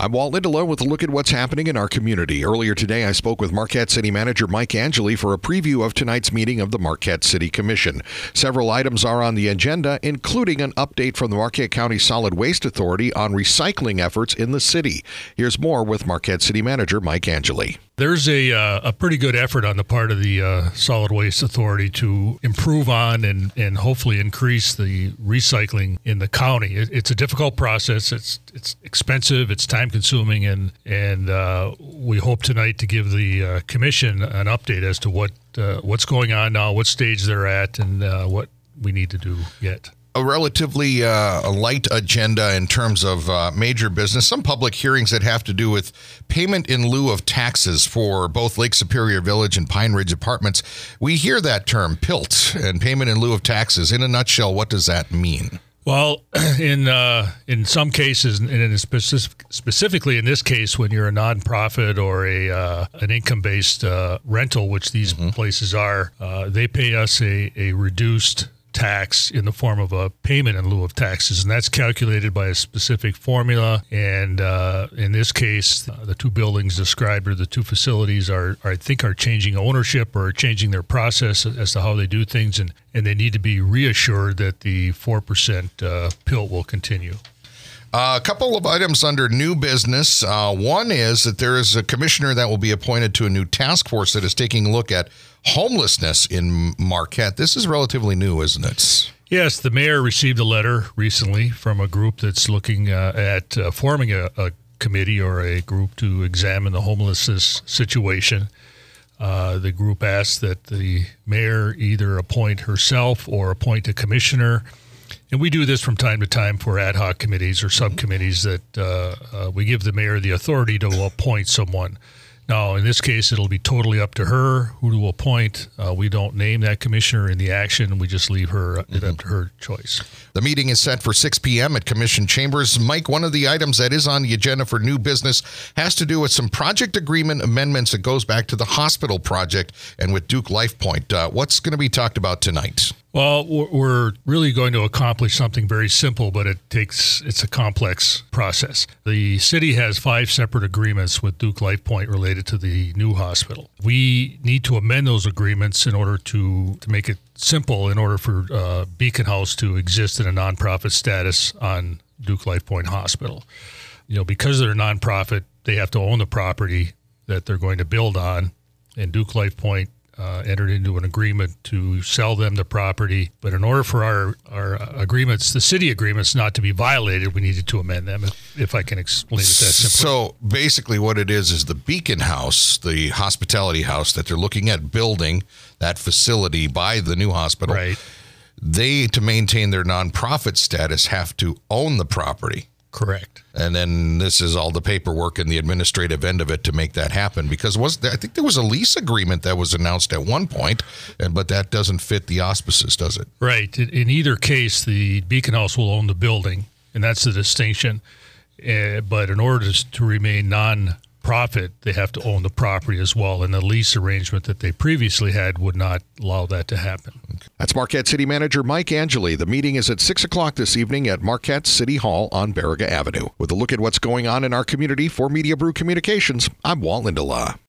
I'm Walt Lindelof with a look at what's happening in our community. Earlier today, I spoke with Marquette City Manager Mike Angeli for a preview of tonight's meeting of the Marquette City Commission. Several items are on the agenda, including an update from the Marquette County Solid Waste Authority on recycling efforts in the city. Here's more with Marquette City Manager Mike Angeli. There's a pretty good effort on the part of the Solid Waste Authority to improve on and hopefully increase the recycling in the county. It's a difficult process. It's expensive. It's time consuming, and we hope tonight to give the commission an update as to what's going on now, what stage they're at, and what we need to do yet. A relatively light agenda in terms of major business. Some public hearings that have to do with payment in lieu of taxes for both Lake Superior Village and Pine Ridge Apartments. We hear that term, PILT, and payment in lieu of taxes. In a nutshell, what does that mean? Well, in some cases, and specifically in this case, when you're a nonprofit or an income-based rental, which these places are, they pay us a reduced tax in the form of a payment in lieu of taxes, and that's calculated by a specific formula. And in this case, the two buildings described, or the two facilities, are changing ownership or changing their process as to how they do things, and they need to be reassured that the 4% PILT will continue. A couple of items under new business. One is that there is a commissioner that will be appointed to a new task force that is taking a look at homelessness in Marquette. This is relatively new, isn't it? Yes, the mayor received a letter recently from a group that's looking at forming a committee or a group to examine the homelessness situation. The group asked that the mayor either appoint herself or appoint a commissioner. And we do this from time to time for ad hoc committees or subcommittees that we give the mayor the authority to appoint someone. Now, in this case, it'll be totally up to her who to appoint. We don't name that commissioner in the action. We just leave it up to her choice. The meeting is set for 6 p.m. at Commission Chambers. Mike, one of the items that is on the agenda for new business has to do with some project agreement amendments that goes back to the hospital project and with Duke LifePoint. What's going to be talked about tonight? Well, we're really going to accomplish something very simple, but it's a complex process. The city has 5 separate agreements with Duke LifePoint related to the new hospital. We need to amend those agreements in order to make it simple, in order for Beacon House to exist in a nonprofit status on Duke LifePoint Hospital. Because they're a nonprofit, they have to own the property that they're going to build on, and Duke LifePoint entered into an agreement to sell them the property. But in order for our agreements, the city agreements, not to be violated, we needed to amend them, if I can explain it that simply. So basically what it is the Beacon House, the hospitality house that they're looking at building, that facility by the new hospital, right. They, to maintain their nonprofit status, have to own the property. Correct. And then this is all the paperwork and the administrative end of it to make that happen. Because I think there was a lease agreement that was announced at one point, but that doesn't fit the auspices, does it? Right. In either case, the Beacon House will own the building, and that's the distinction. But in order to remain non-profit, they have to own the property as well. And the lease arrangement that they previously had would not allow that to happen. That's Marquette City Manager Mike Angeli. The meeting is at 6 o'clock this evening at Marquette City Hall on Baraga Avenue. With a look at what's going on in our community, for Media Brew Communications, I'm Walt Lindelof.